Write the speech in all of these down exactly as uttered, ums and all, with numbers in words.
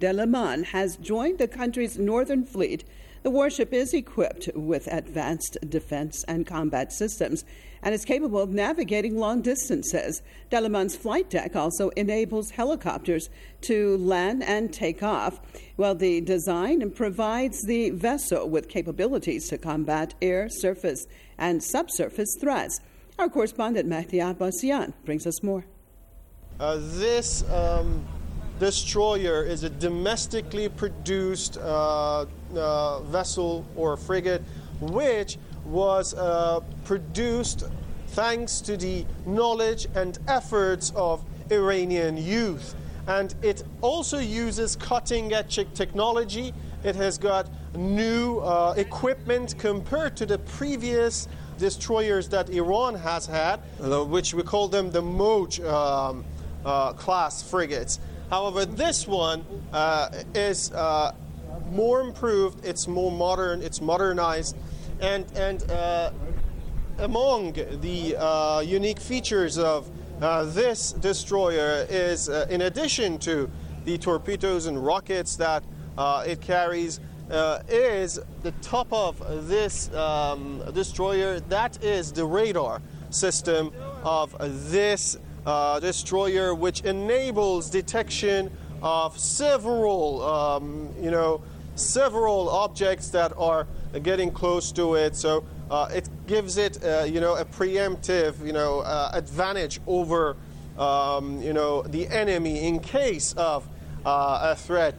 Delaman has joined the country's northern fleet. The warship is equipped with advanced defense and combat systems and is capable of navigating long distances. Delaman's flight deck also enables helicopters to land and take off, while the design provides the vessel with capabilities to combat air, surface, and subsurface threats. Our correspondent Mahdi Abbasian brings us more. Uh, this um, destroyer is a domestically produced uh, uh, vessel or frigate, which was uh, produced thanks to the knowledge and efforts of Iranian youth. And it also uses cutting-edge technology. It has got new uh, equipment compared to the previous destroyers that Iran has had, uh, which we call them the Moj um, uh, class frigates. However, this one uh, is uh, more improved, it's more modern, it's modernized, and, and uh, among the uh, unique features of uh, this destroyer is, uh, in addition to the torpedoes and rockets that uh, it carries, uh, is the top of this um, destroyer, that is the radar system of this Uh, destroyer, which enables detection of several, um, you know, several objects that are getting close to it. So uh, it gives it, uh, you know, a preemptive, you know, uh, advantage over, um, you know, the enemy in case of uh, a threat.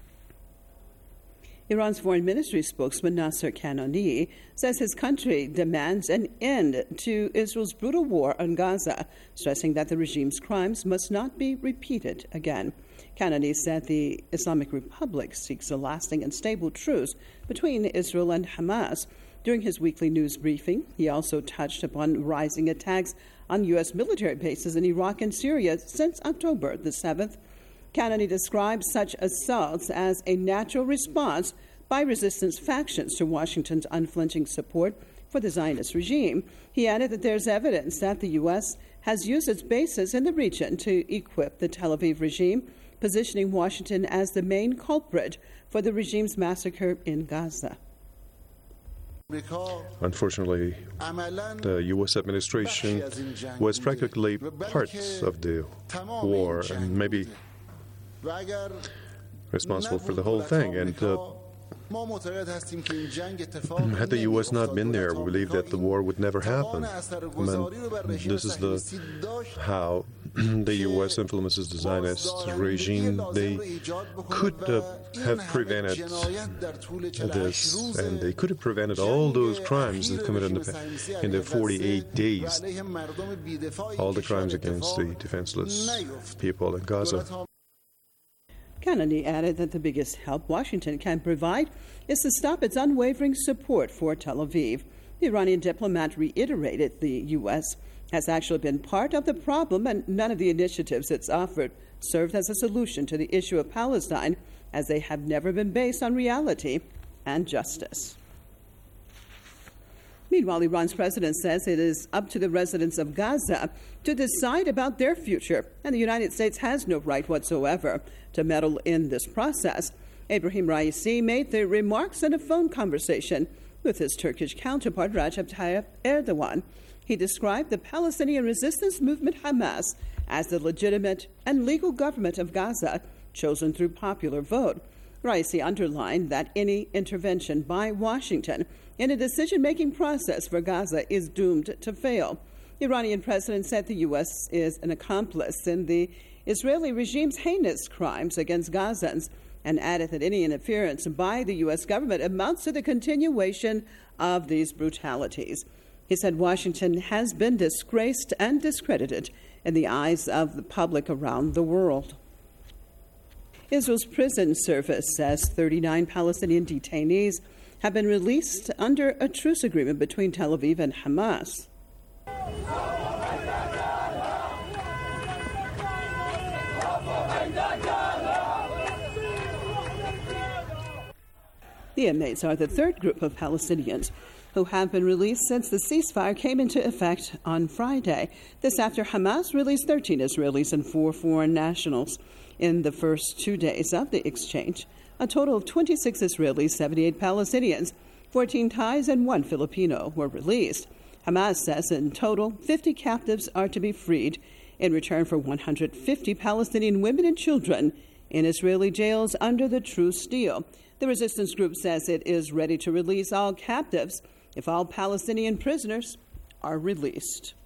Iran's foreign ministry spokesman Nasser Kanani says his country demands an end to Israel's brutal war on Gaza, stressing that the regime's crimes must not be repeated again. Kanani said the Islamic Republic seeks a lasting and stable truce between Israel and Hamas. During his weekly news briefing, he also touched upon rising attacks on U S military bases in Iraq and Syria since October the seventh. Kanani describes such assaults as a natural response by resistance factions to Washington's unflinching support for the Zionist regime. He added that there's evidence that the U S has used its bases in the region to equip the Tel Aviv regime, positioning Washington as the main culprit for the regime's massacre in Gaza. Unfortunately, the U S administration was practically part of the war and maybe responsible for the whole thing. And uh, had the U S not been there, we believe that the war would never happen. And this is the how the U S influences the Zionist regime. They could uh, have prevented this, and they could have prevented all those crimes that committed in the, in the forty-eight days, all the crimes against the defenseless people in Gaza. Kanani added that the biggest help Washington can provide is to stop its unwavering support for Tel Aviv. The Iranian diplomat reiterated the U S has actually been part of the problem, and none of the initiatives it's offered served as a solution to the issue of Palestine, as they have never been based on reality and justice. Meanwhile, Iran's president says it is up to the residents of Gaza to decide about their future, and the United States has no right whatsoever to meddle in this process. Ebrahim Raisi made the remarks in a phone conversation with his Turkish counterpart Recep Tayyip Erdogan. He described the Palestinian resistance movement Hamas as the legitimate and legal government of Gaza, chosen through popular vote. Raisi underlined that any intervention by Washington in a decision-making process for Gaza is doomed to fail. The Iranian president said the U S is an accomplice in the Israeli regime's heinous crimes against Gazans, and added that any interference by the U S government amounts to the continuation of these brutalities. He said Washington has been disgraced and discredited in the eyes of the public around the world. Israel's prison service says thirty-nine Palestinian detainees have been released under a truce agreement between Tel Aviv and Hamas. The inmates are the third group of Palestinians who have been released since the ceasefire came into effect on Friday. This after Hamas released thirteen Israelis and four foreign nationals. In the first two days of the exchange, a total of twenty-six Israelis, seventy-eight Palestinians, fourteen Thais, and one Filipino were released. Hamas says in total, fifty captives are to be freed in return for one hundred fifty Palestinian women and children in Israeli jails under the truce deal. The resistance group says it is ready to release all captives if all Palestinian prisoners are released.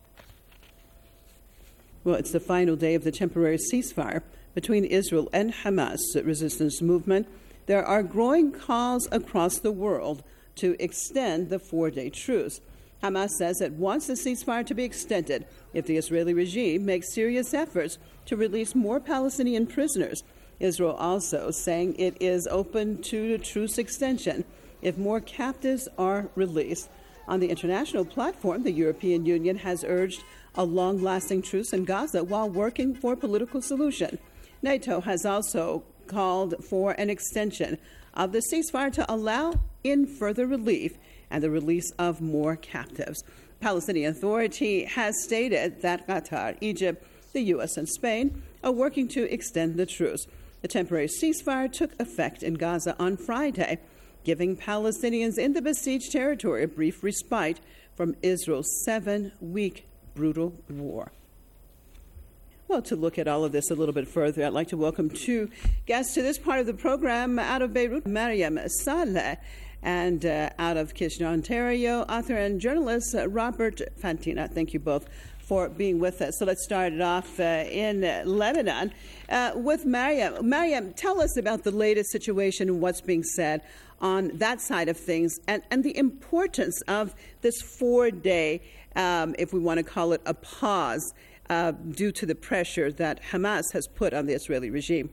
Well, it's the final day of the temporary ceasefire between Israel and Hamas resistance movement. There are growing calls across the world to extend the four-day truce. Hamas says it wants the ceasefire to be extended if the Israeli regime makes serious efforts to release more Palestinian prisoners. Israel also saying it is open to a truce extension if more captives are released. On the international platform, the European Union has urged a long-lasting truce in Gaza while working for a political solution. NATO has also called for an extension of the ceasefire to allow in further relief and the release of more captives. Palestinian Authority has stated that Qatar, Egypt, the U S, and Spain are working to extend the truce. The temporary ceasefire took effect in Gaza on Friday, giving Palestinians in the besieged territory a brief respite from Israel's seven-week brutal war. Well, to look at all of this a little bit further, I'd like to welcome two guests to this part of the program. Out of Beirut, Mariam Saleh, and uh, out of Kitchener, Ontario, author and journalist uh, Robert Fantina. Thank you both for being with us. So let's start it off uh, in uh, Lebanon uh, with Mariam. Mariam, tell us about the latest situation and what's being said on that side of things, and, and the importance of this four-day, um, if we want to call it a pause, uh, due to the pressure that Hamas has put on the Israeli regime.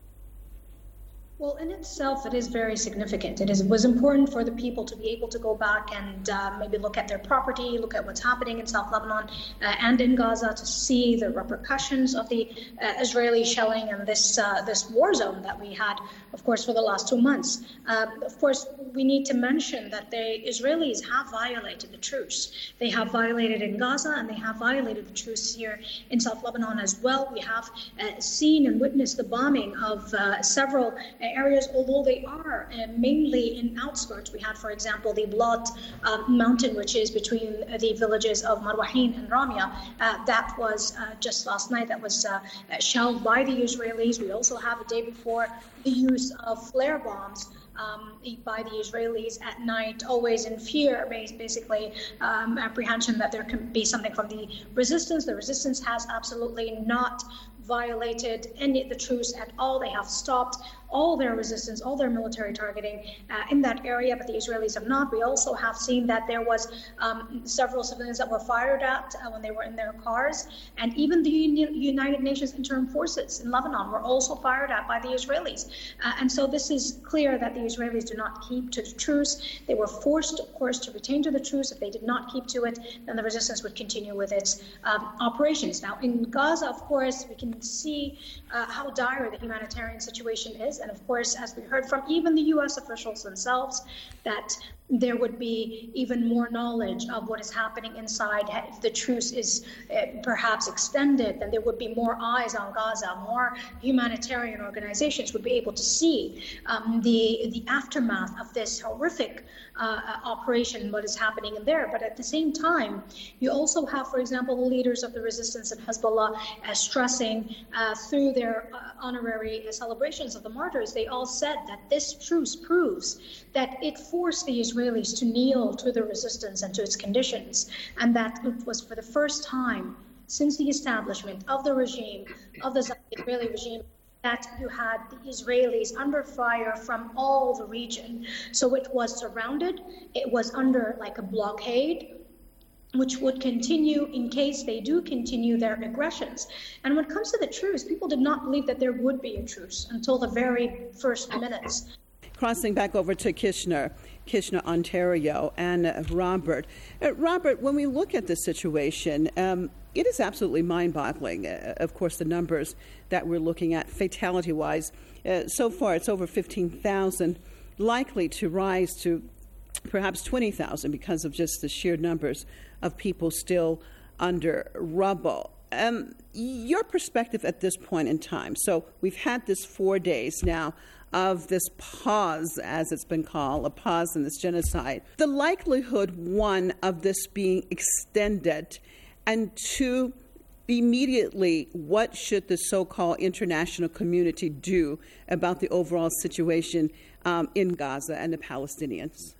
Well, in itself, it is very significant. It is, was important for the people to be able to go back and uh, maybe look at their property, look at what's happening in South Lebanon uh, and in Gaza, to see the repercussions of the uh, Israeli shelling and this uh, this war zone that we had, of course, for the last two months. Uh, of course, we need to mention that the Israelis have violated the truce. They have violated in Gaza, and they have violated the truce here in South Lebanon as well. We have uh, seen and witnessed the bombing of uh, several uh, areas, although they are uh, mainly in outskirts. We had, for example, the Blot uh, mountain, which is between the villages of Marwahin and Ramia. Uh, that was uh, just last night, that was uh, shelled by the Israelis. We also have a day before the use of flare bombs Um, by the Israelis at night, always in fear, basically um, apprehension that there can be something from the resistance. The resistance has absolutely not violated any of the truce at all. They have stopped all their resistance, all their military targeting uh, in that area, but the Israelis have not. We also have seen that there was um, several civilians that were fired at uh, when they were in their cars, and even the Uni- United Nations interim forces in Lebanon were also fired at by the Israelis. Uh, and so this is clear that the Israelis do not keep to the truce. They were forced, of course, to retain to the truce. If they did not keep to it, then the resistance would continue with its um, operations. Now, in Gaza, of course, we can see uh, how dire the humanitarian situation is. And of course, as we heard from even the U S officials themselves, that there would be even more knowledge of what is happening inside. If the truce is uh, perhaps extended, then there would be more eyes on Gaza, more humanitarian organizations would be able to see um, the, the aftermath of this horrific uh, operation, what is happening in there. But at the same time, you also have, for example, the leaders of the resistance and Hezbollah uh, stressing uh, through their uh, honorary celebrations of the martyrs, they all said that this truce proves that it forced the Israelis to kneel to the resistance and to its conditions, and that it was for the first time since the establishment of the regime, of the Israeli regime, that you had the Israelis under fire from all the region. So it was surrounded, it was under like a blockade, which would continue in case they do continue their aggressions. And when it comes to the truce, people did not believe that there would be a truce until the very first minutes. Crossing back over to Kitchener, Kitchener, Ontario, and uh, Robert. Uh, Robert, when we look at the situation, um, it is absolutely mind-boggling. Uh, of course, the numbers that we're looking at, fatality-wise, uh, so far it's over fifteen thousand, likely to rise to perhaps twenty thousand because of just the sheer numbers of people still under rubble. um, your perspective at this point in time. So we've had this four days now of this pause, as it's been called, a pause in this genocide. The likelihood, one, of this being extended, and two, immediately, what should the so-called international community do about the overall situation um, in Gaza and the Palestinians?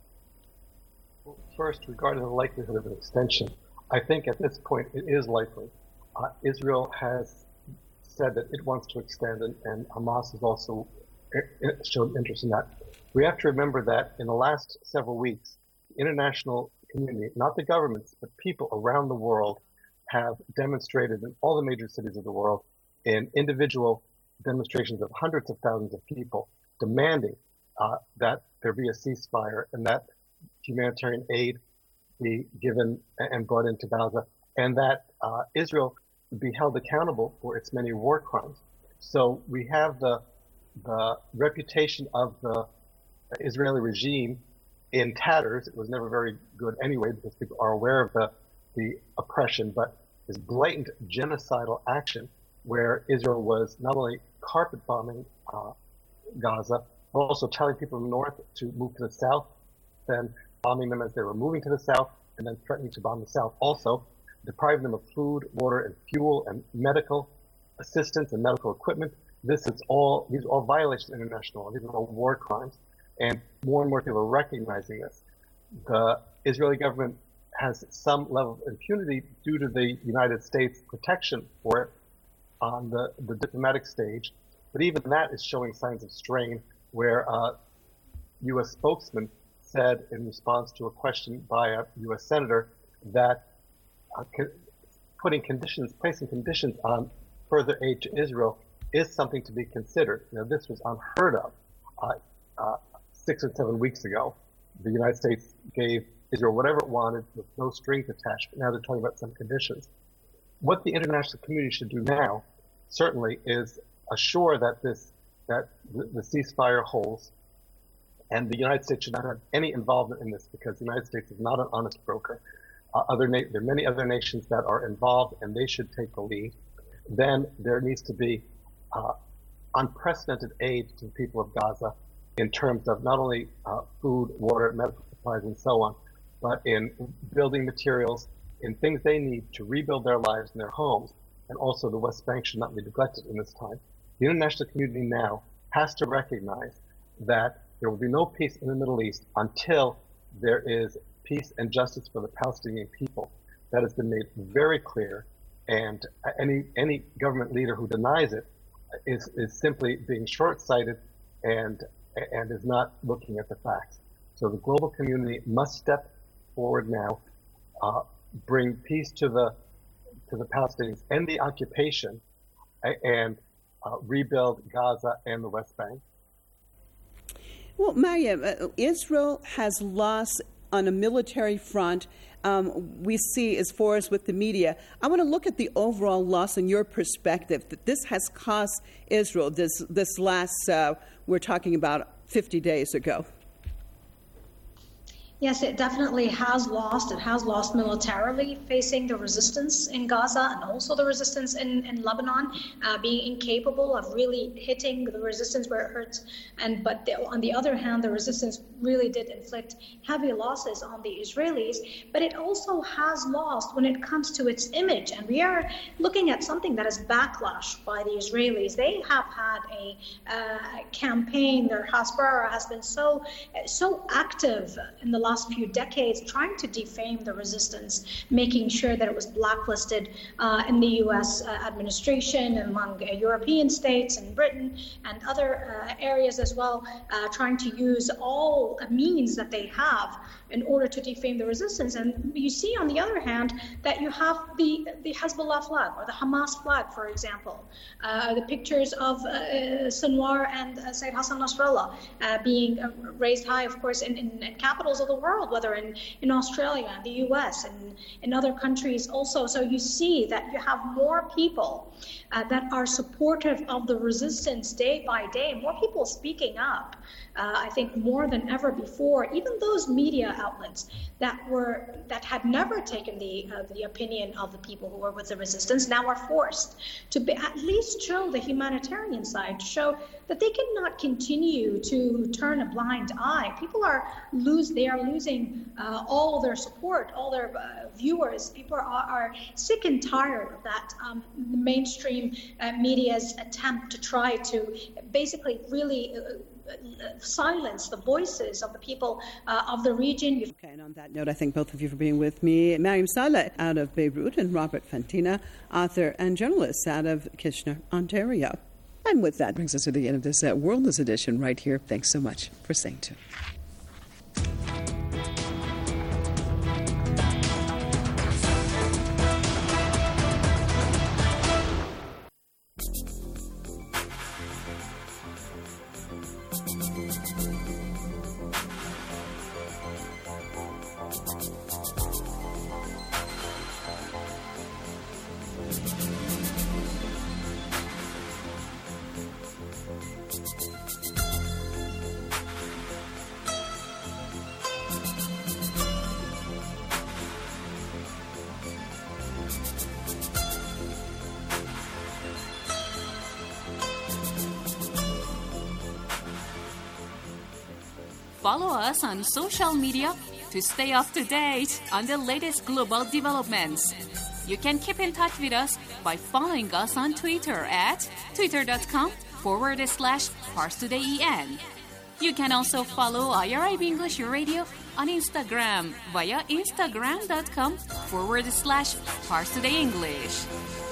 Well, first, regarding the likelihood of an extension, I think at this point it is likely. Uh, Israel has said that it wants to extend, and, and Hamas has also showed interest in that. We have to remember that in the last several weeks, the international community, not the governments, but people around the world, have demonstrated in all the major cities of the world in individual demonstrations of hundreds of thousands of people demanding uh, that there be a ceasefire and that humanitarian aid be given and brought into Gaza, and that uh, Israel be held accountable for its many war crimes. So we have the the reputation of the Israeli regime in tatters. It was never very good anyway, because people are aware of the the oppression, but this blatant genocidal action where Israel was not only carpet bombing uh, Gaza, but also telling people in the north to move to the south, then bombing them as they were moving to the south, and then threatening to bomb the south, also depriving them of food, water, and fuel, and medical assistance and medical equipment. This is all, these are all violations of international law. These are all war crimes. And more and more people are recognizing this. The Israeli government has some level of impunity due to the United States protection for it on the, the diplomatic stage. But even that is showing signs of strain, where a U S spokesman said in response to a question by a U S senator that uh, putting conditions, placing conditions on further aid to Israel is something to be considered. Now, this was unheard of uh, uh, six or seven weeks ago. The United States gave Israel whatever it wanted with no strings attached, but now they're talking about some conditions. What the international community should do now, certainly, is assure that this that the, the ceasefire holds, and the United States should not have any involvement in this, because the United States is not an honest broker. Uh, other na- there are many other nations that are involved, and they should take the lead. Then there needs to be uh, unprecedented aid to the people of Gaza in terms of not only uh, food, water, medical supplies, and so on, but in building materials, in things they need to rebuild their lives and their homes. And also the West Bank should not be neglected in this time. The international community now has to recognize that there will be no peace in the Middle East until there is peace and justice for the Palestinian people. That has been made very clear, and any any government leader who denies it is is simply being short-sighted and and is not looking at the facts. So the global community must step forward now, uh, bring peace to the to the Palestinians and the occupation, and uh, rebuild Gaza and the West Bank. Well, Maryam, uh, Israel has lost on a military front. Um, we see, as far as with the media, I want to look at the overall loss in your perspective that this has cost Israel this this last, uh, we're talking about fifty days ago. Yes, it definitely has lost. It has lost militarily, facing the resistance in Gaza and also the resistance in, in Lebanon, uh, being incapable of really hitting the resistance where it hurts. And but the, on the other hand, the resistance really did inflict heavy losses on the Israelis. But it also has lost when it comes to its image. And we are looking at something that is backlash by the Israelis. They have had a uh, campaign. Their Hasbara has been so so active in the last few decades, trying to defame the resistance, making sure that it was blacklisted uh, in the U S uh, administration, among uh, European states and Britain and other uh, areas as well, uh, trying to use all means that they have in order to defame the resistance. And you see, on the other hand, that you have the, the Hezbollah flag or the Hamas flag, for example, uh, the pictures of uh, Sinwar and uh, Sayyid Hassan Nasrallah uh, being uh, raised high, of course, in, in, in capitals of the the world, whether in, in Australia, in the U S, and in other countries also. So you see that you have more people uh, that are supportive of the resistance day by day, more people speaking up, uh, I think more than ever before. Even those media outlets that were that had never taken the uh, the opinion of the people who were with the resistance now are forced to be, at least show the humanitarian side, to show that they cannot continue to turn a blind eye. People are lose they are losing uh, all their support, all their uh, viewers. People are, are sick and tired of that um, mainstream uh, media's attempt to try to basically really uh, silence the voices of the people uh, of the region. Okay, and on that note, I thank both of you for being with me. Mariam Saleh out of Beirut and Robert Fantina, author and journalist out of Kitchener, Ontario. And with that brings us to the end of this uh, World News edition right here. Thanks so much for staying tuned. Follow us on social media to stay up to date on the latest global developments. You can keep in touch with us by following us on Twitter at twitter.com forward slash ParsTodayEN. You can also follow I R I B English Radio on Instagram via instagram.com forward slash ParsTodayEnglish.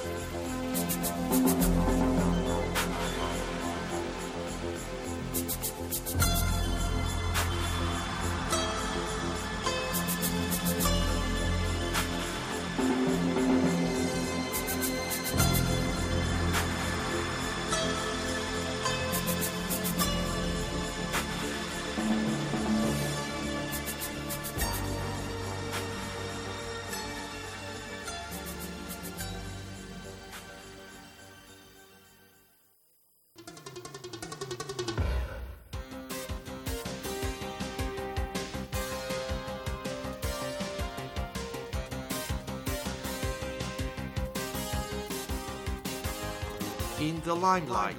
In the limelight.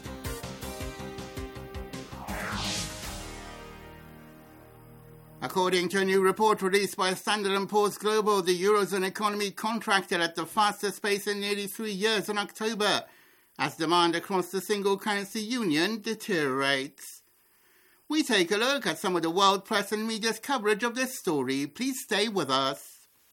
According to a new report released by Standard and Poor's Global, the Eurozone economy contracted at the fastest pace in nearly three years in October, as demand across the single currency union deteriorates. We take a look at some of the world press and media's coverage of this story. Please stay with us.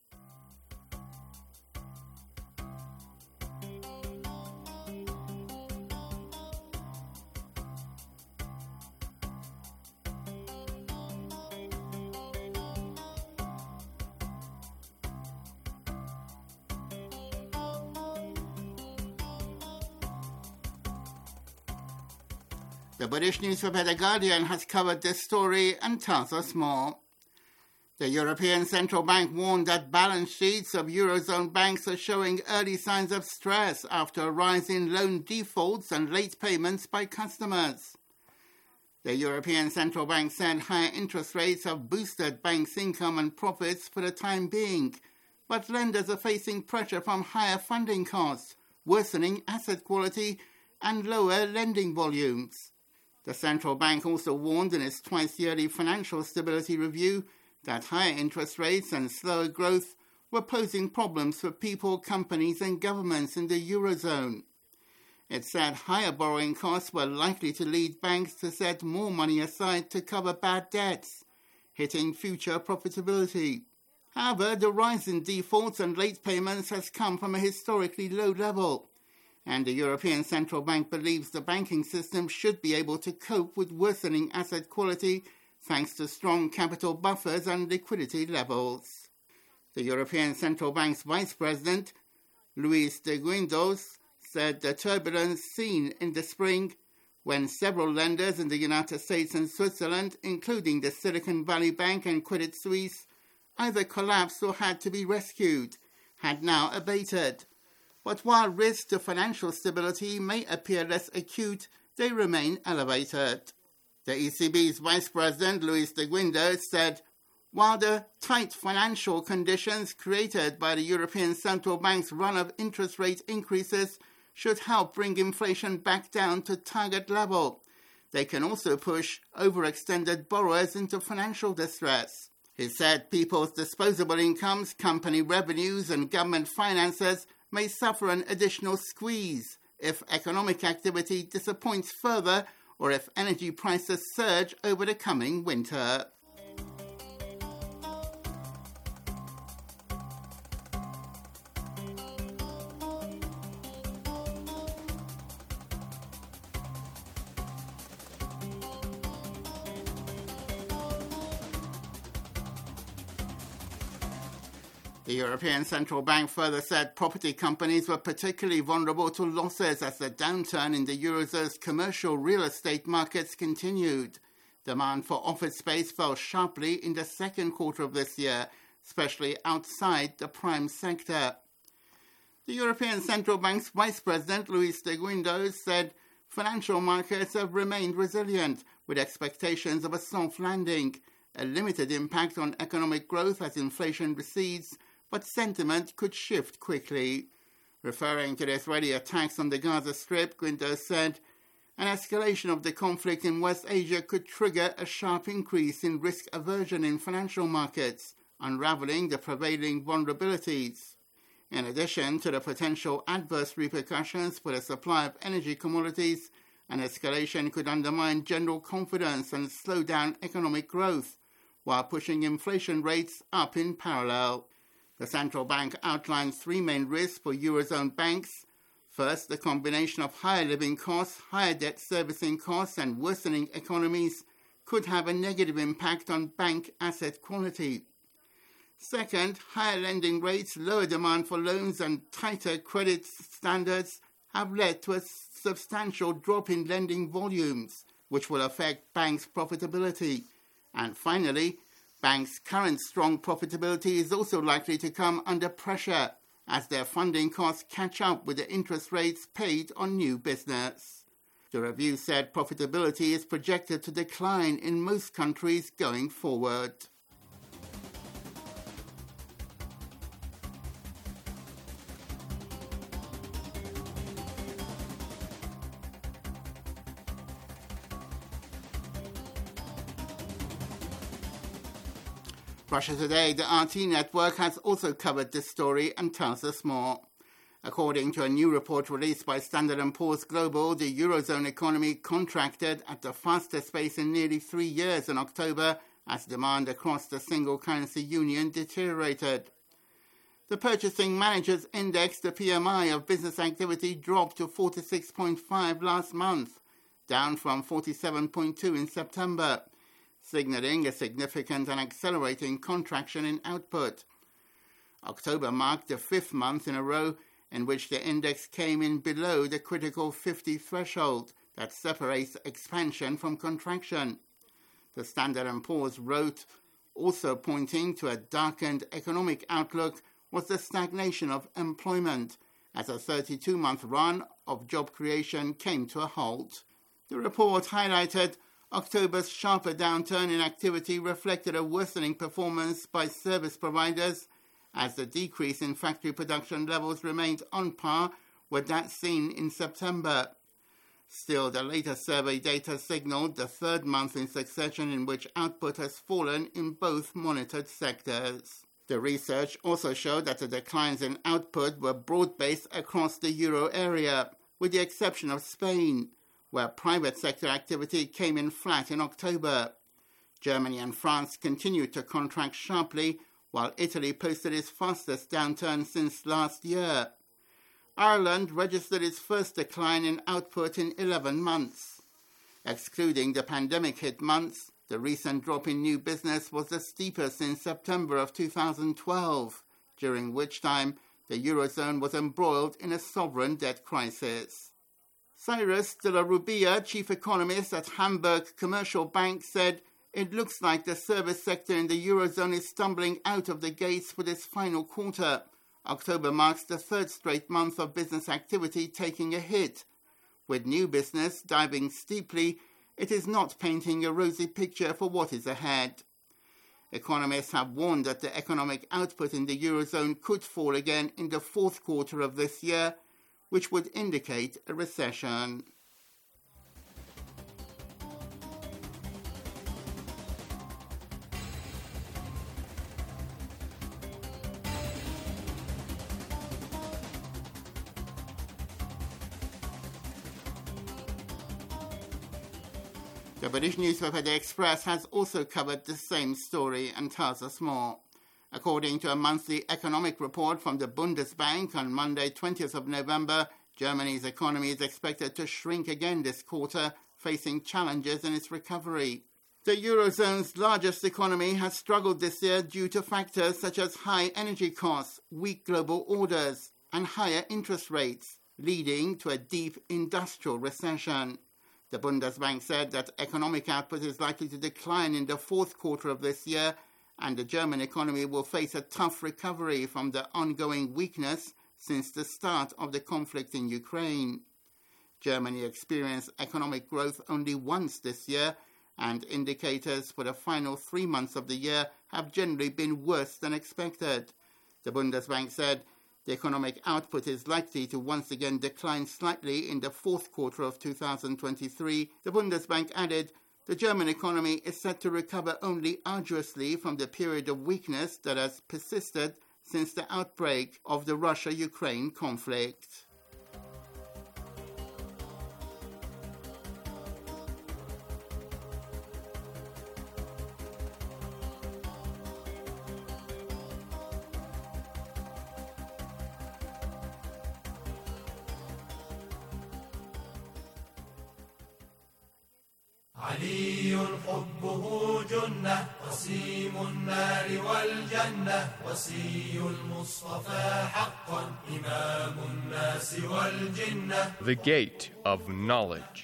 The British newspaper The Guardian has covered this story and tells us more. The European Central Bank warned that balance sheets of Eurozone banks are showing early signs of stress after a rise in loan defaults and late payments by customers. The European Central Bank said higher interest rates have boosted banks' income and profits for the time being, but lenders are facing pressure from higher funding costs, worsening asset quality, and lower lending volumes. The central bank also warned in its twice-yearly financial stability review that higher interest rates and slower growth were posing problems for people, companies and governments in the Eurozone. It said higher borrowing costs were likely to lead banks to set more money aside to cover bad debts, hitting future profitability. However, the rise in defaults and late payments has come from a historically low level, and the European Central Bank believes the banking system should be able to cope with worsening asset quality thanks to strong capital buffers and liquidity levels. The European Central Bank's Vice President, Luis de Guindos, said the turbulence seen in the spring when several lenders in the United States and Switzerland, including the Silicon Valley Bank and Credit Suisse, either collapsed or had to be rescued, had now abated. But while risks to financial stability may appear less acute, they remain elevated. The E C B's Vice President, Luis de Guindos, said, while the tight financial conditions created by the European Central Bank's run of interest rate increases should help bring inflation back down to target level, they can also push overextended borrowers into financial distress. He said people's disposable incomes, company revenues and government finances may suffer an additional squeeze if economic activity disappoints further or if energy prices surge over the coming winter. The European Central Bank further said property companies were particularly vulnerable to losses as the downturn in the Eurozone's commercial real estate markets continued. Demand for office space fell sharply in the second quarter of this year, especially outside the prime sector. The European Central Bank's Vice President, Luis de Guindos, said financial markets have remained resilient, with expectations of a soft landing, a limited impact on economic growth as inflation recedes, but sentiment could shift quickly. Referring to the Israeli attacks on the Gaza Strip, Guindos said, an escalation of the conflict in West Asia could trigger a sharp increase in risk aversion in financial markets, unraveling the prevailing vulnerabilities. In addition to the potential adverse repercussions for the supply of energy commodities, an escalation could undermine general confidence and slow down economic growth, while pushing inflation rates up in parallel. The central bank outlined three main risks for Eurozone banks. First, the combination of higher living costs, higher debt servicing costs, and worsening economies could have a negative impact on bank asset quality. Second, higher lending rates, lower demand for loans, and tighter credit standards have led to a substantial drop in lending volumes, which will affect banks' profitability. And finally, banks' current strong profitability is also likely to come under pressure as their funding costs catch up with the interest rates paid on new business. The review said profitability is projected to decline in most countries going forward. Russia Today, the R T network, has also covered this story and tells us more. According to a new report released by Standard and Poor's Global, the Eurozone economy contracted at the fastest pace in nearly three years in October as demand across the single currency union deteriorated. The Purchasing Managers Index, the P M I of business activity, dropped to forty-six point five last month, down from forty-seven point two in September, signaling a significant and accelerating contraction in output. October marked the fifth month in a row in which the index came in below the critical fifty threshold that separates expansion from contraction. The Standard and Poor's wrote, also pointing to a darkened economic outlook was the stagnation of employment, as a thirty-two-month run of job creation came to a halt. The report highlighted October's sharper downturn in activity reflected a worsening performance by service providers as the decrease in factory production levels remained on par with that seen in September. Still, the latest survey data signaled the third month in succession in which output has fallen in both monitored sectors. The research also showed that the declines in output were broad-based across the euro area, with the exception of Spain, where private sector activity came in flat in October. Germany and France continued to contract sharply, while Italy posted its fastest downturn since last year. Ireland registered its first decline in output in eleven months. Excluding the pandemic-hit months, the recent drop in new business was the steepest since September of two thousand twelve, during which time the Eurozone was embroiled in a sovereign debt crisis. Cyrus de la Rubia, chief economist at Hamburg Commercial Bank, said it looks like the service sector in the Eurozone is stumbling out of the gates for this final quarter. October marks the third straight month of business activity taking a hit. With new business diving steeply, it is not painting a rosy picture for what is ahead. Economists have warned that the economic output in the Eurozone could fall again in the fourth quarter of this year, which would indicate a recession. The British newspaper The Express has also covered the same story and tells us more. According to a monthly economic report from the Bundesbank on Monday, twentieth of November, Germany's economy is expected to shrink again this quarter, facing challenges in its recovery. The Eurozone's largest economy has struggled this year due to factors such as high energy costs, weak global orders, and higher interest rates, leading to a deep industrial recession. The Bundesbank said that economic output is likely to decline in the fourth quarter of this year, and the German economy will face a tough recovery from the ongoing weakness since the start of the conflict in Ukraine. Germany experienced economic growth only once this year, and indicators for the final three months of the year have generally been worse than expected. The Bundesbank said the economic output is likely to once again decline slightly in the fourth quarter of two thousand twenty-three. The Bundesbank added the German economy is set to recover only arduously from the period of weakness that has persisted since the outbreak of the Russia-Ukraine conflict. علي حبه جنة وسيم النار والجنة وسي المصطفى حقا إمام الناس والجنة. The Gate of Knowledge.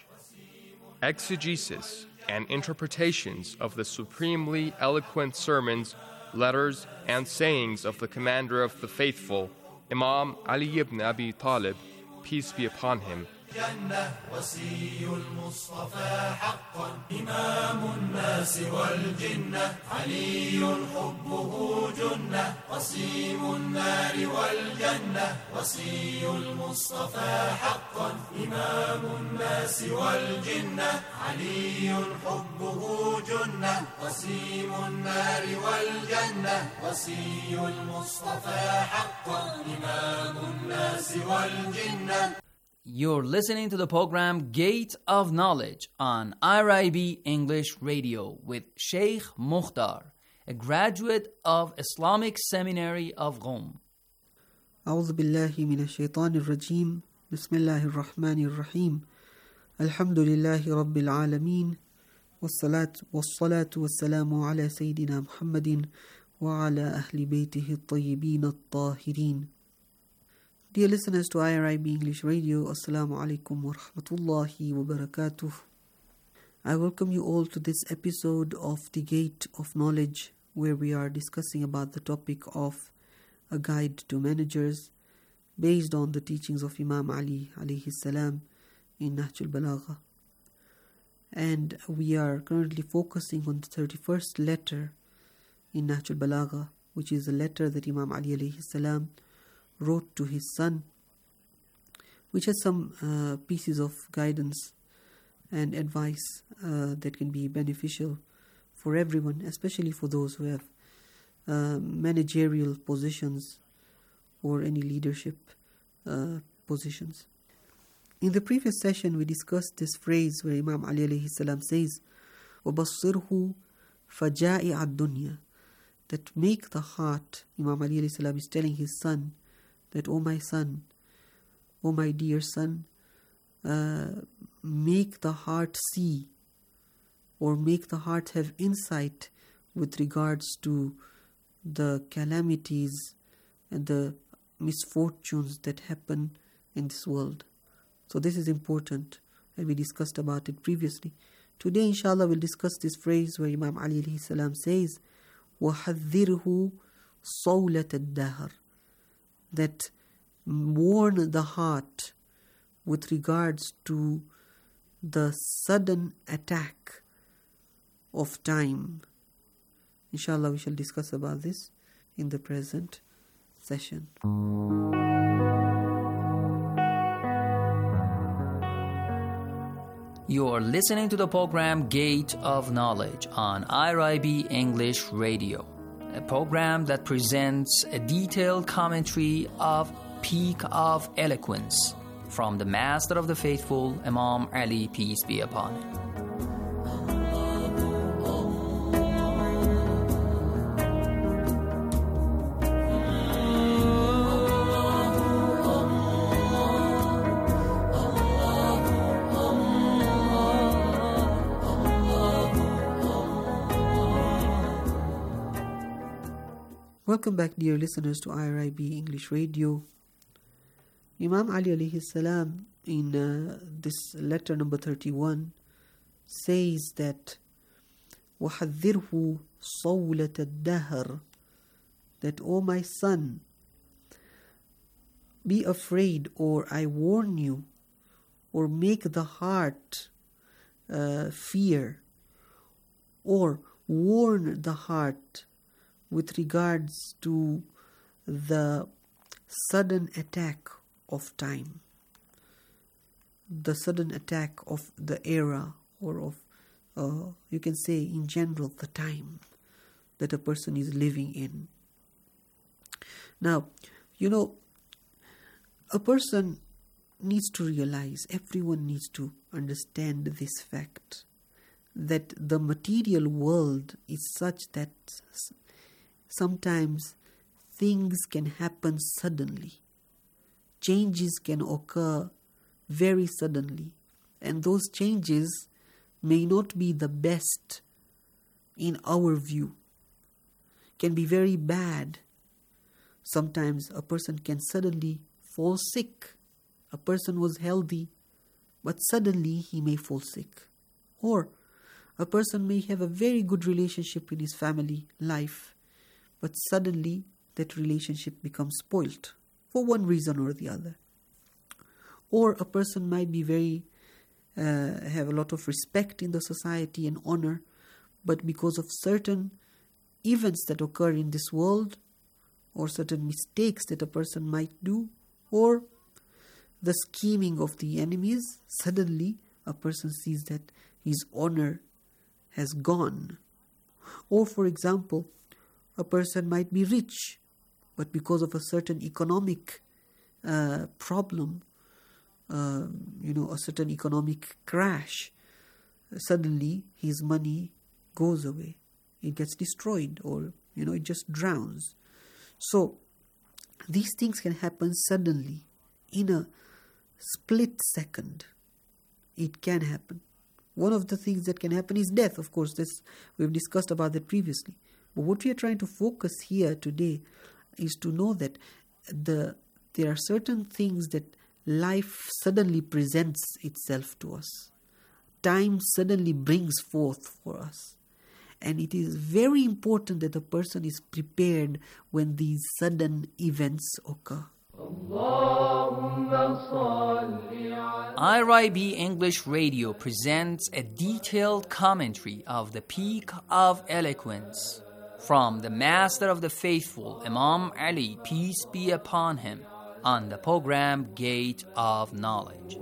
Exegesis and interpretations of the supremely eloquent sermons, letters, and sayings of the Commander of the Faithful, Imam Ali ibn Abi Talib, peace be upon him. جنة وسي المصطفى حقا إمام الناس والجنة علي حبه جنة وسيم النار والجنة وسي المصطفى حقا إمام الناس والجنة علي حبه جنة وسيم النار والجنة وسي المصطفى حقا إمام الناس والجنة. You're listening to the program Gate of Knowledge on R I B English Radio with Sheikh Mukhtar, a graduate of Islamic Seminary of Qom. أعوذ بالله من الشيطان الرجيم بسم الله الرحمن الرحيم الحمد لله رب العالمين والصلاة والصلاة والسلام على سيدنا محمد وعلى أهل بيته الطيبين الطاهرين. Dear listeners to I R I B English Radio, Assalamu alaikum wa rahmatullahi wa barakatuh. I welcome you all to this episode of The Gate of Knowledge, where we are discussing about the topic of a guide to managers based on the teachings of Imam Ali alayhi salam in Nahj al-Balagha. And we are currently focusing on the thirty-first letter in Nahj al-Balagha, which is a letter that Imam Ali alayhi salam wrote to his son, which has some uh, pieces of guidance and advice uh, that can be beneficial for everyone, especially for those who have uh, managerial positions or any leadership uh, positions. In the previous session, we discussed this phrase where Imam Ali alayhi salam says, وَبَصِّرْهُ فَجَائِعَ الدُّنْيَا, that make the heart. Imam Ali alayhi salam is telling his son that, O my son, O my dear son, uh, make the heart see, or make the heart have insight with regards to the calamities and the misfortunes that happen in this world. So this is important, and we discussed about it previously. Today, inshallah, we'll discuss this phrase where Imam Ali alayhi salam says, وَحَذِّرْهُ صَوْلَةَ الدَّهْرِ, that warn the heart with regards to the sudden attack of time. Inshallah, we shall discuss about this in the present session. You are listening to the program Gate of Knowledge on I R I B English Radio, a program that presents a detailed commentary of Peak of Eloquence from the Master of the Faithful, Imam Ali, peace be upon him. Welcome back, dear listeners, to I R I B English Radio. Imam Ali alayhi salam in uh, this letter number thirty-one says that وَحَذِّرْهُ صَوْلَةَ الدَّهْرِ, that, O my son, be afraid, or I warn you, or make the heart uh, fear, or warn the heart with regards to the sudden attack of time, the sudden attack of the era, or of, uh, you can say in general, the time that a person is living in. Now, you know, a person needs to realize, everyone needs to understand this fact, that the material world is such that sometimes things can happen suddenly. Changes can occur very suddenly. And those changes may not be the best in our view. Can be very bad. Sometimes a person can suddenly fall sick. A person was healthy, but suddenly he may fall sick. Or a person may have a very good relationship in his family life, but suddenly that relationship becomes spoilt for one reason or the other. Or a person might be very, uh, have a lot of respect in the society and honor, but because of certain events that occur in this world, or certain mistakes that a person might do, or the scheming of the enemies, suddenly a person sees that his honor has gone. Or, for example, a person might be rich, but because of a certain economic uh, problem, uh, you know, a certain economic crash, suddenly his money goes away. It gets destroyed, or, you know, it just drowns. So, these things can happen suddenly, in a split second. It can happen. One of the things that can happen is death, of course. This we've discussed about that previously. But what we are trying to focus here today is to know that the there are certain things that life suddenly presents itself to us. Time suddenly brings forth for us. And it is very important that a person is prepared when these sudden events occur. I R I B English Radio presents a detailed commentary of the Peak of Eloquence from the Master of the Faithful, Imam Ali, peace be upon him, on the program Gate of Knowledge.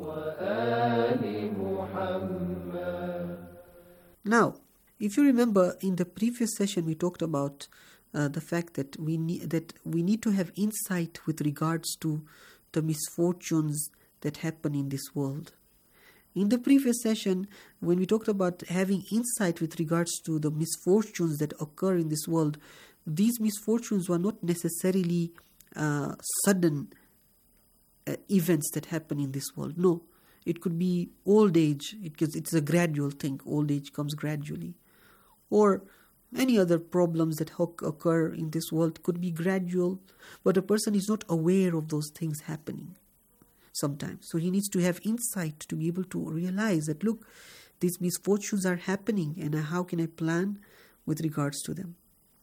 Now, if you remember, in the previous session we talked about uh, the fact that we need that we need to have insight with regards to the misfortunes that happen in this world. In the previous session, when we talked about having insight with regards to the misfortunes that occur in this world, these misfortunes were not necessarily uh, sudden uh, events that happen in this world. No, it could be old age, because it's a gradual thing. Old age comes gradually. Or any other problems that occur in this world could be gradual, but a person is not aware of those things happening. sometimes. So he needs to have insight to be able to realize that, look, these misfortunes are happening and how can I plan with regards to them.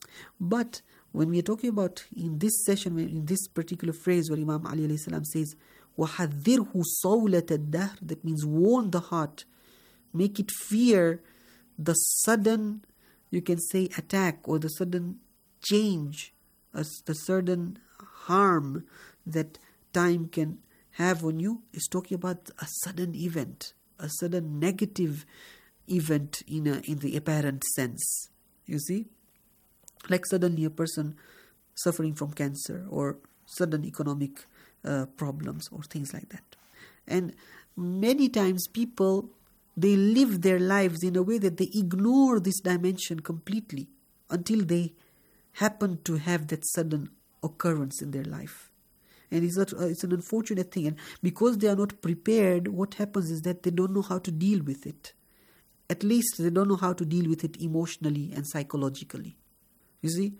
But when we are talking about in this session, in this particular phrase where Imam Ali alayhi salam says, وَحَذِّرْهُ صَوْلَةَ الدَّهْرِ, that means warn the heart, make it fear the sudden, you can say, attack or the sudden change, uh, the sudden harm that time can have on you. Is talking about a sudden event, a sudden negative event in a, in the apparent sense. You see? Like suddenly a person suffering from cancer or sudden economic uh, problems or things like that. And many times people, they live their lives in a way that they ignore this dimension completely until they happen to have that sudden occurrence in their life. And it's, not, uh, it's an unfortunate thing. And because they are not prepared, what happens is that they don't know how to deal with it. At least they don't know how to deal with it emotionally and psychologically. You see,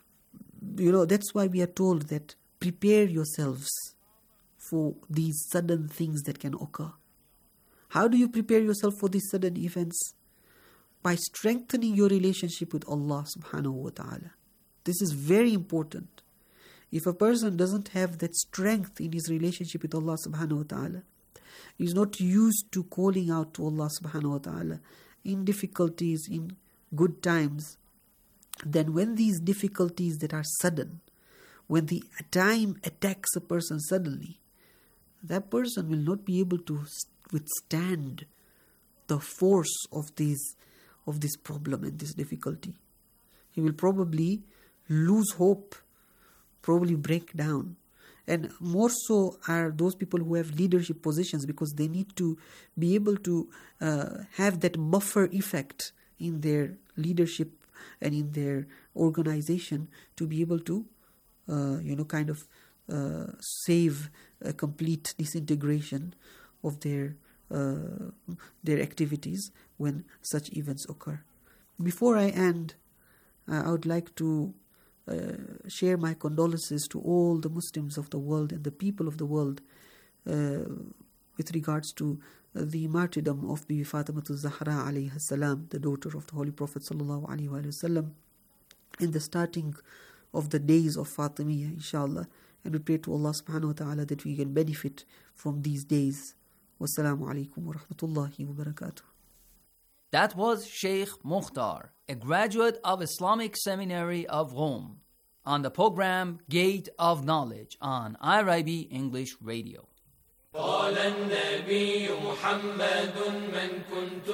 you know, that's why we are told that prepare yourselves for these sudden things that can occur. How do you prepare yourself for these sudden events? By strengthening your relationship with Allah subhanahu wa ta'ala. This is very important. If a person doesn't have that strength in his relationship with Allah subhanahu wa ta'ala, is not used to calling out to Allah subhanahu wa ta'ala in difficulties, in good times, then when these difficulties that are sudden, when the time attacks a person suddenly, that person will not be able to withstand the force of these of this problem and this difficulty. He will probably lose hope, probably break down. And more so are those people who have leadership positions, because they need to be able to uh, have that buffer effect in their leadership and in their organization to be able to, uh, you know, kind of uh, save a complete disintegration of their uh, their activities when such events occur. Before I end, uh, I would like to uh, share my condolences to all the Muslims of the world and the people of the world uh, with regards to uh, the martyrdom of Bibi Fatimatul Zahra alayha salam, the daughter of the Holy Prophet sallallahu alaihi wasallam, in the starting of the days of Fatimiyya, inshallah. And we pray to Allah subhanahu wa ta'ala that we can benefit from these days. Wassalamu alaikum wa rahmatullahi wa barakatuh. That was Sheikh Mukhtar, a graduate of Islamic Seminary of Rome, on the program Gate of Knowledge on I R I B English Radio. قال النبي محمد من كنت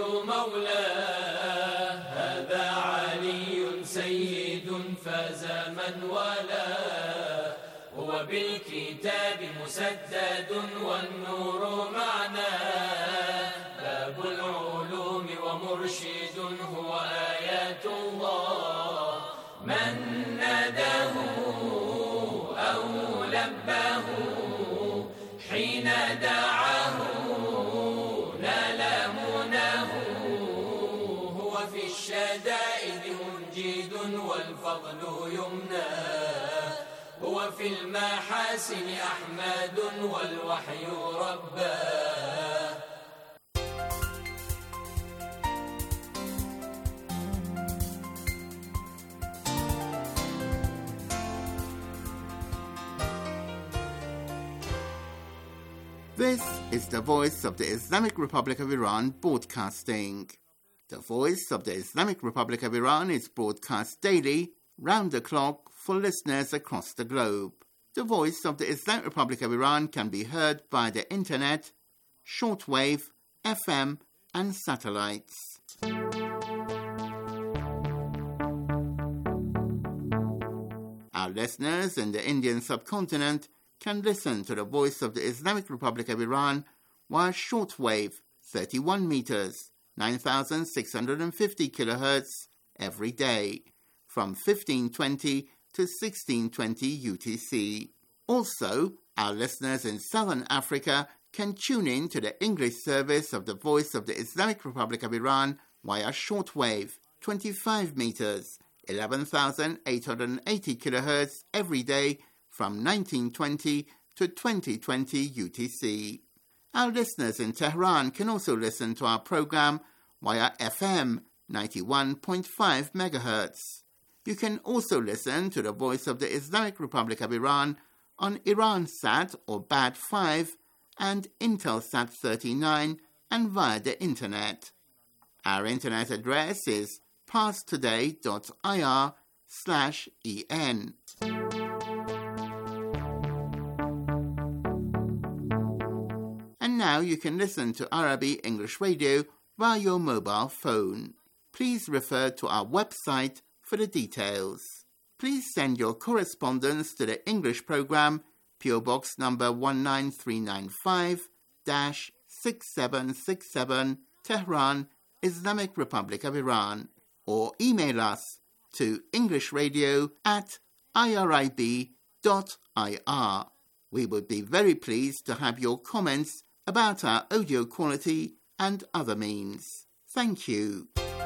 مولاه هذا علي سيد فاز من والاه هو بالكتاب مسدد والنور معناه باب العلوم ومرشد هو آيات الله من ناداه أو لباه حين دعاه نال مناه هو في الشدائد منجد والفضل يمناه هو في المحاسن أحمد والوحي رباه. This is the Voice of the Islamic Republic of Iran broadcasting. The Voice of the Islamic Republic of Iran is broadcast daily, round the clock, for listeners across the globe. The Voice of the Islamic Republic of Iran can be heard by the internet, shortwave, F M, and satellites. Our listeners in the Indian subcontinent can listen to the Voice of the Islamic Republic of Iran via shortwave, thirty-one meters, nine thousand six hundred fifty kilohertz, every day, from fifteen twenty to sixteen twenty U T C. Also, our listeners in Southern Africa can tune in to the English service of the Voice of the Islamic Republic of Iran via shortwave, twenty-five meters, eleven thousand eight hundred eighty kilohertz, every day, from nineteen twenty to twenty twenty U T C. Our listeners in Tehran can also listen to our program via F M ninety-one point five megahertz. You can also listen to the Voice of the Islamic Republic of Iran on Iransat or B A D five and Intelsat thirty-nine and via the Internet. Our Internet address is parstoday.ir slash en. And now you can listen to Arabic English Radio via your mobile phone. Please refer to our website for the details. Please send your correspondence to the English program, P O Box number one nine three nine five, six seven six seven, Tehran, Islamic Republic of Iran, or email us to englishradio at irib dot I R. We would be very pleased to have your comments about our audio quality and other means. Thank you.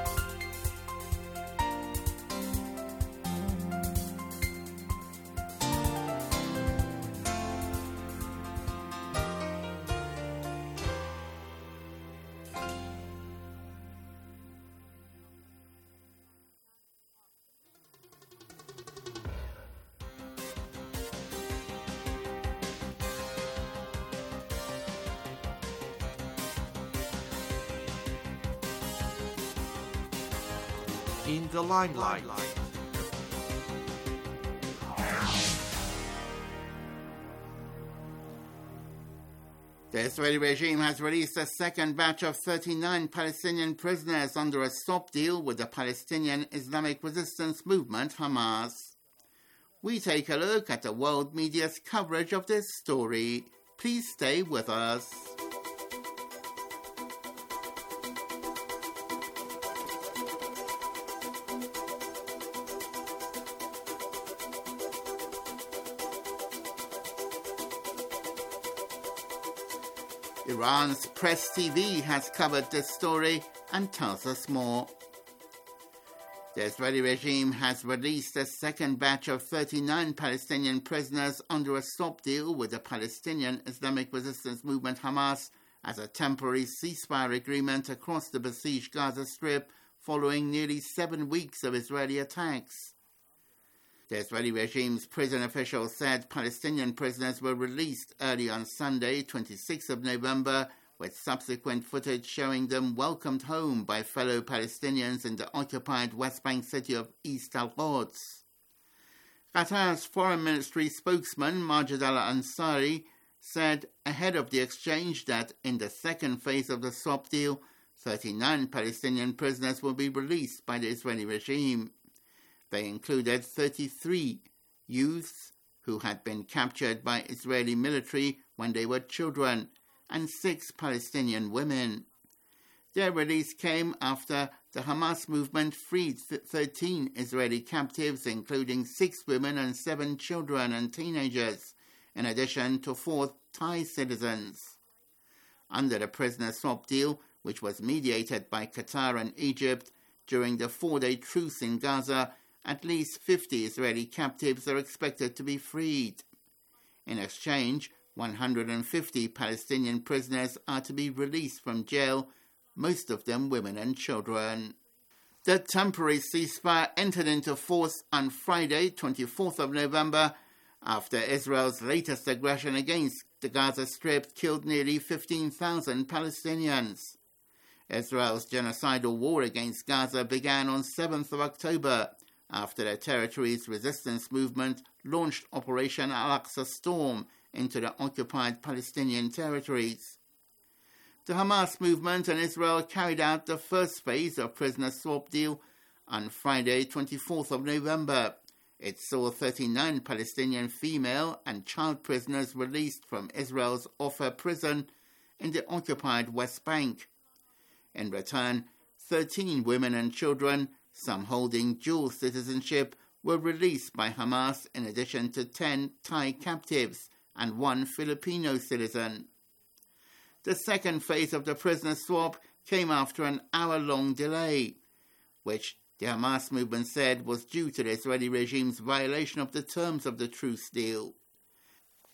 In the limelight. The Israeli regime has released a second batch of thirty-nine Palestinian prisoners under a stop deal with the Palestinian Islamic Resistance Movement, Hamas. We take a look at the world media's coverage of this story. Please stay with us. Iran's Press T V has covered this story and tells us more. The Israeli regime has released a second batch of thirty-nine Palestinian prisoners under a stop deal with the Palestinian Islamic Resistance Movement Hamas as a temporary ceasefire agreement across the besieged Gaza Strip following nearly seven weeks of Israeli attacks. The Israeli regime's prison officials said Palestinian prisoners were released early on Sunday, twenty-sixth of November, with subsequent footage showing them welcomed home by fellow Palestinians in the occupied West Bank city of East Al-Quds. Qatar's Foreign Ministry spokesman Majid al-Ansari said ahead of the exchange that in the second phase of the swap deal, thirty-nine Palestinian prisoners will be released by the Israeli regime. They included thirty-three youths who had been captured by Israeli military when they were children, and six Palestinian women. Their release came after the Hamas movement freed thirteen Israeli captives, including six women and seven children and teenagers, in addition to four Thai citizens. Under the prisoner swap deal, which was mediated by Qatar and Egypt during the four-day truce in Gaza, at least fifty Israeli captives are expected to be freed. In exchange, one hundred fifty Palestinian prisoners are to be released from jail, most of them women and children. The temporary ceasefire entered into force on Friday, twenty-fourth of November, after Israel's latest aggression against the Gaza Strip killed nearly fifteen thousand Palestinians. Israel's genocidal war against Gaza began on seventh of October, after the territory's resistance movement launched Operation Al-Aqsa Storm into the occupied Palestinian territories. The Hamas movement and Israel carried out the first phase of prisoner swap deal on Friday, twenty-fourth of November. It saw thirty-nine Palestinian female and child prisoners released from Israel's Offa prison in the occupied West Bank. In return, thirteen women and children, some holding dual citizenship, were released by Hamas in addition to ten Thai captives and one Filipino citizen. The second phase of the prisoner swap came after an hour-long delay, which the Hamas movement said was due to the Israeli regime's violation of the terms of the truce deal.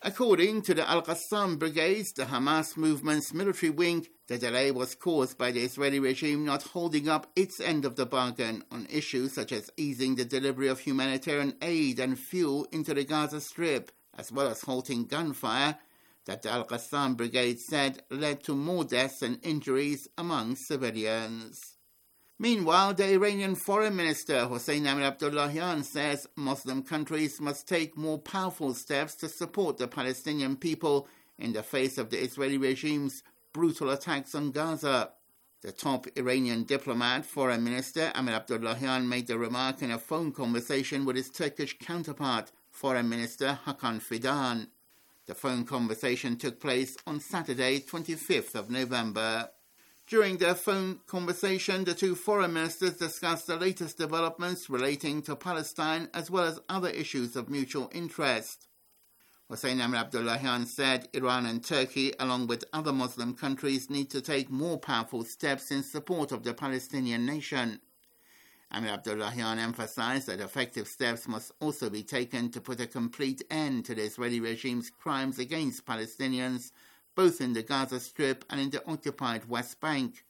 According to the Al-Qassam Brigades, the Hamas movement's military wing, the delay was caused by the Israeli regime not holding up its end of the bargain on issues such as easing the delivery of humanitarian aid and fuel into the Gaza Strip, as well as halting gunfire that the Al-Qassam Brigade said led to more deaths and injuries among civilians. Meanwhile, the Iranian Foreign Minister Hossein Amir-Abdollahian says Muslim countries must take more powerful steps to support the Palestinian people in the face of the Israeli regime's brutal attacks on Gaza. The top Iranian diplomat, Foreign Minister Amir-Abdollahian, made the remark in a phone conversation with his Turkish counterpart, Foreign Minister Hakan Fidan. The phone conversation took place on Saturday, twenty-fifth of November. During their phone conversation, the two foreign ministers discussed the latest developments relating to Palestine as well as other issues of mutual interest. Hossein Amir-Abdollahian said Iran and Turkey, along with other Muslim countries, need to take more powerful steps in support of the Palestinian nation. Amir-Abdollahian emphasized that effective steps must also be taken to put a complete end to the Israeli regime's crimes against Palestinians, both in the Gaza Strip and in the occupied West Bank.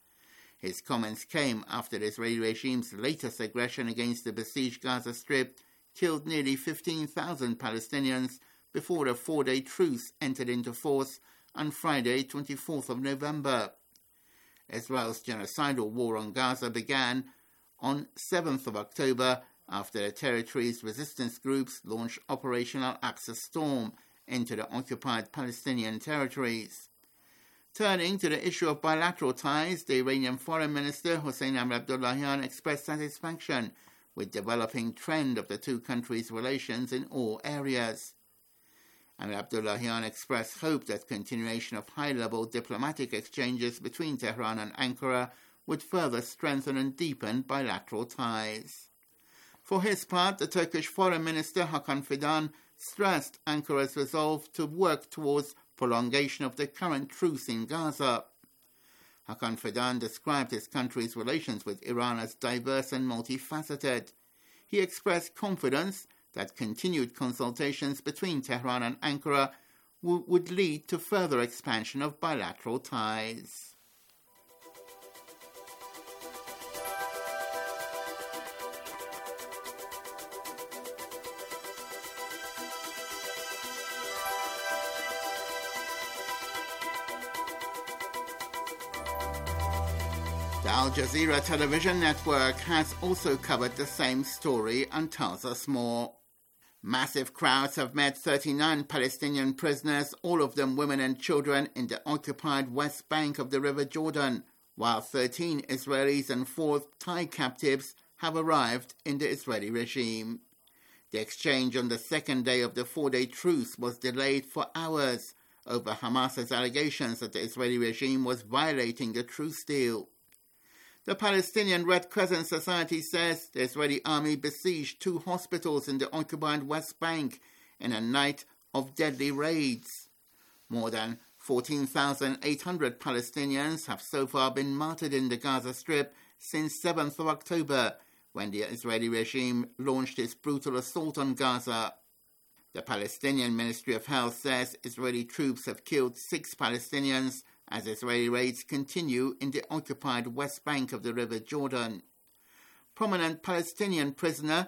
His comments came after the Israeli regime's latest aggression against the besieged Gaza Strip killed nearly fifteen thousand Palestinians before a four-day truce entered into force on Friday, twenty-fourth of November. Israel's genocidal war on Gaza began on seventh of October after the territory's resistance groups launched Operation Al-Aqsa Storm into the occupied Palestinian territories. Turning to the issue of bilateral ties, the Iranian Foreign Minister Hossein Amir-Abdollahian expressed satisfaction with the developing trend of the two countries' relations in all areas. Amir-Abdollahian expressed hope that continuation of high-level diplomatic exchanges between Tehran and Ankara would further strengthen and deepen bilateral ties. For his part, the Turkish Foreign Minister Hakan Fidan stressed Ankara's resolve to work towards prolongation of the current truce in Gaza. Hakan Fidan described his country's relations with Iran as diverse and multifaceted. He expressed confidence that continued consultations between Tehran and Ankara w- would lead to further expansion of bilateral ties. The Al Jazeera television network has also covered the same story and tells us more. Massive crowds have met thirty-nine Palestinian prisoners, all of them women and children, in the occupied West Bank of the River Jordan, while thirteen Israelis and four Thai captives have arrived in the Israeli regime. The exchange on the second day of the four-day truce was delayed for hours over Hamas's allegations that the Israeli regime was violating the truce deal. The Palestinian Red Crescent Society says the Israeli army besieged two hospitals in the occupied West Bank in a night of deadly raids. More than fourteen thousand eight hundred Palestinians have so far been martyred in the Gaza Strip since seventh of October, when the Israeli regime launched its brutal assault on Gaza. The Palestinian Ministry of Health says Israeli troops have killed six Palestinians as Israeli raids continue in the occupied West Bank of the River Jordan. Prominent Palestinian prisoner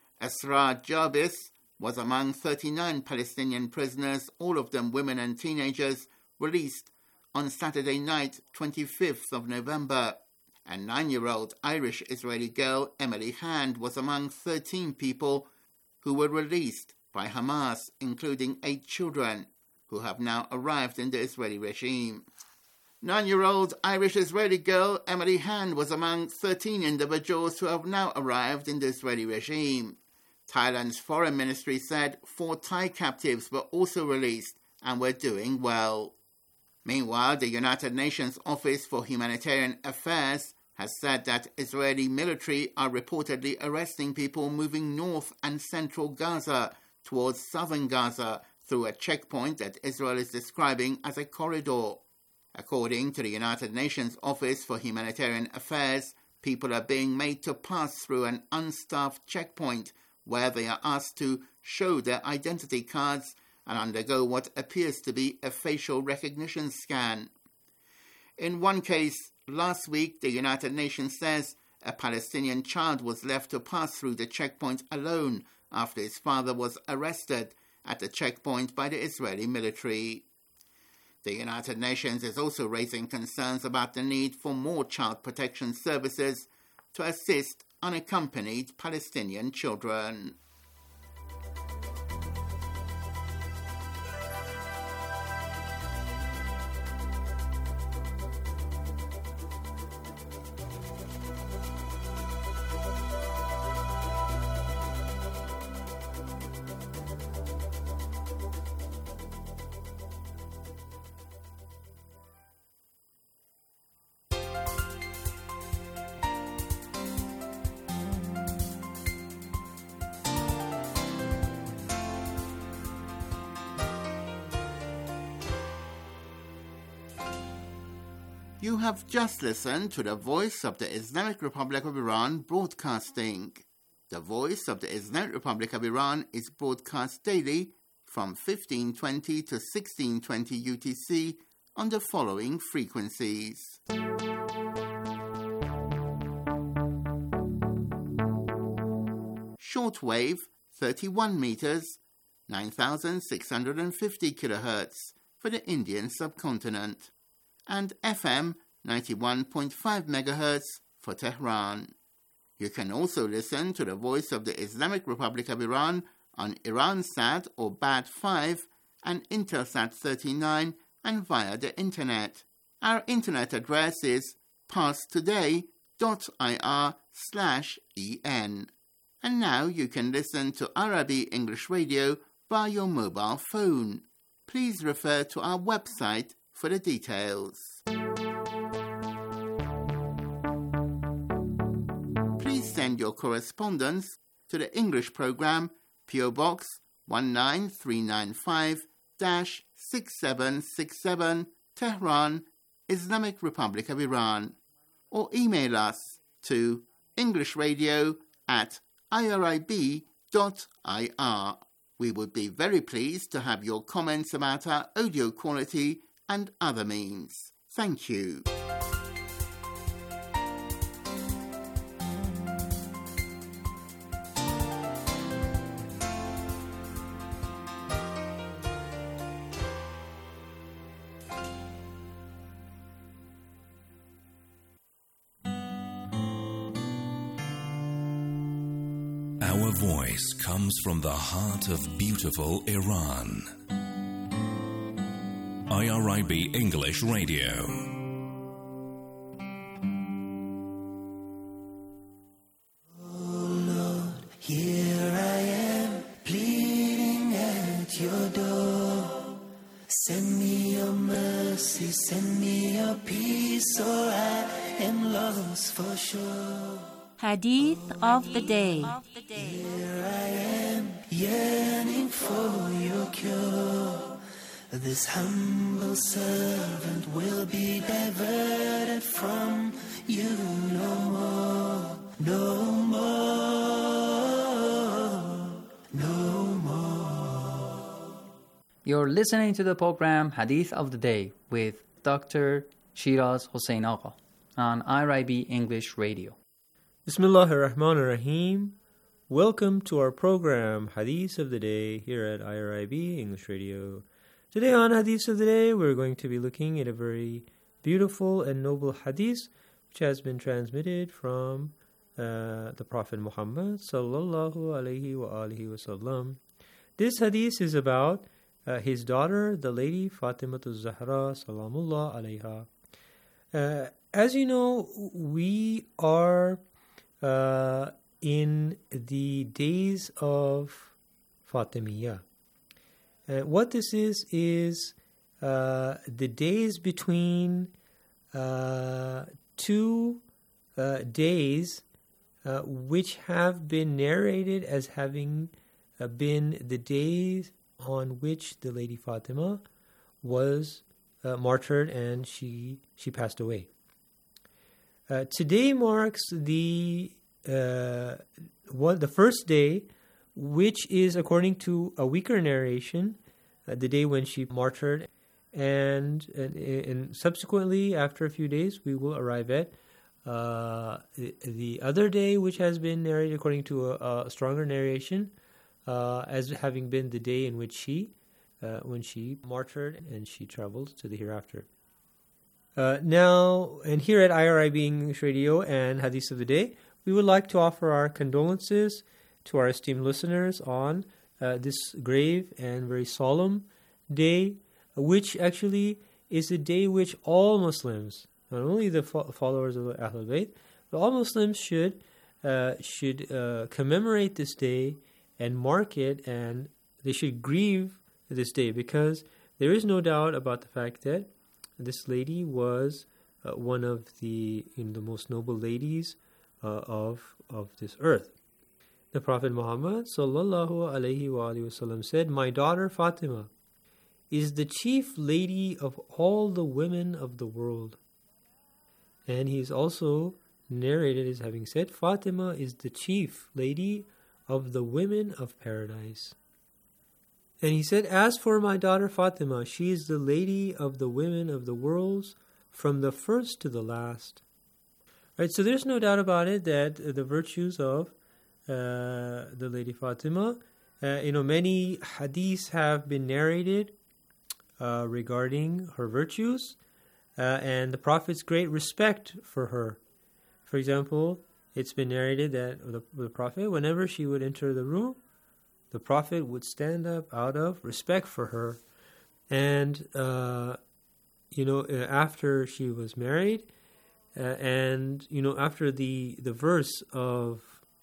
Asra Jabis was among thirty-nine Palestinian prisoners, all of them women and teenagers, released on Saturday night, twenty-fifth of November. A nine-year-old Irish Israeli girl, Emily Hand, was among thirteen people who were released by Hamas, including eight children, who have now arrived in the Israeli regime. Nine-year-old Irish-Israeli girl Emily Hand was among thirteen individuals who have now arrived in the Israeli regime. Thailand's foreign ministry said four Thai captives were also released and were doing well. Meanwhile, the United Nations Office for Humanitarian Affairs has said that Israeli military are reportedly arresting people moving north and central Gaza towards southern Gaza through a checkpoint that Israel is describing as a corridor. According to the United Nations Office for Humanitarian Affairs, people are being made to pass through an unstaffed checkpoint where they are asked to show their identity cards and undergo what appears to be a facial recognition scan. In one case, last week, the United Nations says a Palestinian child was left to pass through the checkpoint alone after his father was arrested at the checkpoint by the Israeli military. The United Nations is also raising concerns about the need for more child protection services to assist unaccompanied Palestinian children. You have just listened to the Voice of the Islamic Republic of Iran broadcasting. The Voice of the Islamic Republic of Iran is broadcast daily from fifteen twenty to sixteen twenty U T C on the following frequencies. Shortwave thirty-one meters, nine thousand six hundred fifty kilohertz for the Indian subcontinent, and F M ninety-one point five megahertz for Tehran. You can also listen to the Voice of the Islamic Republic of Iran on Iransat or B A D five and Intelsat thirty-nine and via the Internet. Our Internet address is parstoday.ir slash en. And now you can listen to Arabi English Radio via your mobile phone. Please refer to our website for the details. Please send your correspondence to the English program, P O Box one nine three nine five, six seven six seven, Tehran, Islamic Republic of Iran, or email us to englishradio at irib dot I R. We would be very pleased to have your comments about our audio quality and other means. Thank you. Our voice comes from the heart of beautiful Iran. I R I B English Radio. Oh Lord, here I am, pleading at your door. Send me your mercy, send me your peace, or I am lost for sure. Hadith of the day. Here I am, yearning for your cure. This humble servant will be diverted from you no more, no more, no more. You're listening to the program Hadith of the Day with Doctor Shiraz Hossein Agha on I R I B English Radio. Bismillahir Rahmanir Rahim. Welcome to our program Hadith of the Day here at I R I B English Radio. Today on Hadith of the Day, we're going to be looking at a very beautiful and noble hadith which has been transmitted from uh, the Prophet Muhammad sallallahu alaihi wa alihi wasallam. This hadith is about uh, his daughter, the lady Fatimatu Zahra salamullah alaiha. Uh, as you know, we are uh, in the days of Fatimiyya. Uh, what this is, is uh, the days between uh, two uh, days uh, which have been narrated as having uh, been the days on which the Lady Fatima was uh, martyred and she she passed away. Uh, today marks the uh, one, the first day, which is, according to a weaker narration, uh, the day when she martyred. And, and, and subsequently, after a few days, we will arrive at uh, the, the other day, which has been narrated according to a, a stronger narration, uh, as having been the day in which she, uh, when she martyred and she traveled to the hereafter. Uh, now, and here at I R I B English Radio and Hadith of the Day, we would like to offer our condolences to our esteemed listeners on uh, this grave and very solemn day, which actually is a day which all Muslims, not only the fo- followers of Ahlul Bayt, but all Muslims should uh, should uh, commemorate this day and mark it, and they should grieve this day, because there is no doubt about the fact that this lady was uh, one of the you know, the most noble ladies uh, of of this earth. The Prophet Muhammad sallallahu alaihi wasallam said, "My daughter Fatima is the chief lady of all the women of the world." And he's also narrated as having said, "Fatima is the chief lady of the women of paradise." And he said, "As for my daughter Fatima, she is the lady of the women of the worlds from the first to the last." Right, so there's no doubt about it that the virtues of uh, the Lady Fatima, uh, you know, many hadiths have been narrated Uh, regarding her virtues uh, and the Prophet's great respect for her. For example, it's been narrated that the, the Prophet, whenever she would enter the room, the Prophet would stand up out of respect for her. And, uh, you know, after she was married, uh, and, you know, after the, the verse of,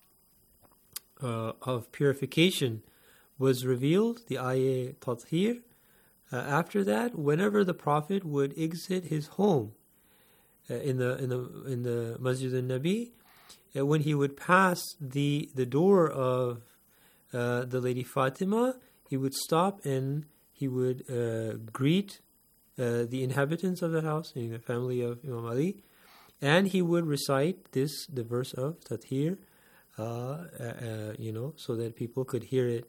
uh, of purification was revealed, the ayah tathir, Uh, after that, whenever the Prophet would exit his home uh, in the in the in the Masjid al-Nabi, uh, when he would pass the the door of uh, the Lady Fatima, he would stop and he would uh, greet uh, the inhabitants of the house, in the family of Imam Ali, and he would recite this the verse of Tathir, uh, uh, uh, you know, so that people could hear it.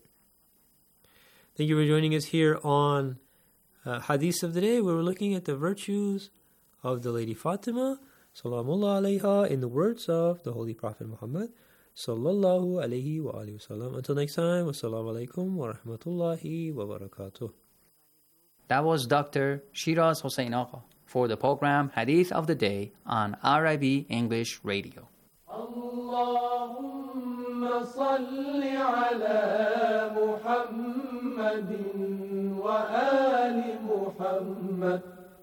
Thank you for joining us here on Uh, Hadith of the Day. We were looking at the virtues of the Lady Fatima, salamullah alayha, in the words of the Holy Prophet Muhammad, sallallahu alayhi wa alayhi wa sallam. Until next time, wassalamu alaikum wa rahmatullahi wa barakatuh. That was Doctor Shiraz Hossein Agha for the program Hadith of the Day on R I B English Radio. Allahumma salli ala Muhammadin وآل محمد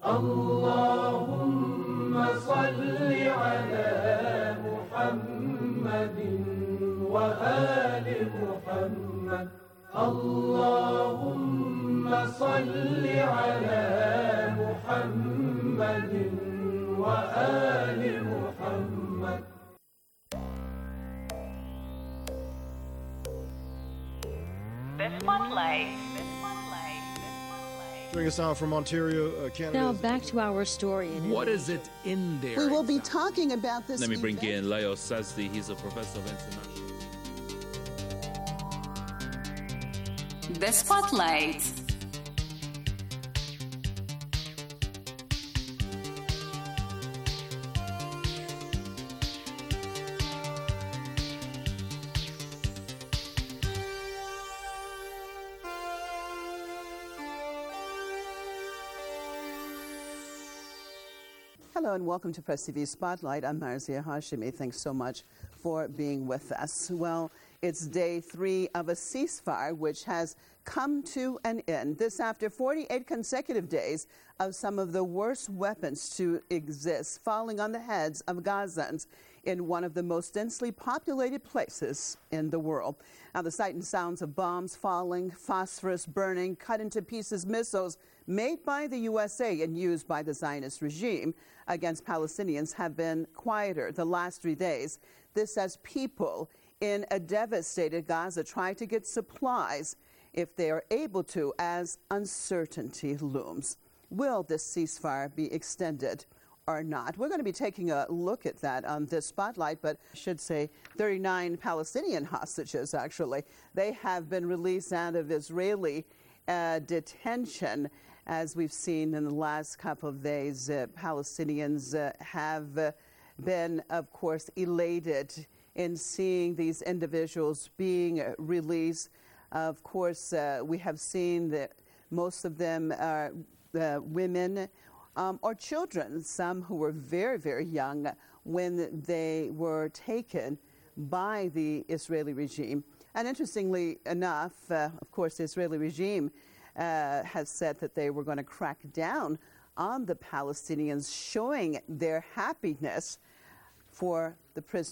اللهم صل على محمد وآل محمد اللهم صل على محمد وآل محمد. The Spotlight. Doing a sound from Ontario, uh, Canada. Now back to our story. In what is it in there? We will be talking about this. Let me bring event. in Leo Sazdi. He's a professor of international. The Spotlight. Hello and welcome to Press T V Spotlight. I'm Marzia Hashimi. Thanks so much for being with us. Well, it's day three of a ceasefire which has come to an end. This after forty-eight consecutive days of some of the worst weapons to exist falling on the heads of Gazans in one of the most densely populated places in the world. Now, the sight and sounds of bombs falling, phosphorus burning, cut into pieces missiles made by the U S A and used by the Zionist regime against Palestinians have been quieter the last three days. This as people in a devastated Gaza try to get supplies if they are able to, as uncertainty looms. Will this ceasefire be extended or not? We're going to be taking a look at that on this Spotlight, but I should say thirty-nine Palestinian hostages, actually. They have been released out of Israeli uh, detention. As we've seen in the last couple of days, uh, Palestinians uh, have uh, been, of course, elated in seeing these individuals being uh, released. Of course, uh, we have seen that most of them are uh, women um, or children, some who were very, very young when they were taken by the Israeli regime. And interestingly enough, uh, of course, the Israeli regime uh, has said that they were going to crack down on the Palestinians, showing their happiness for the prisoners.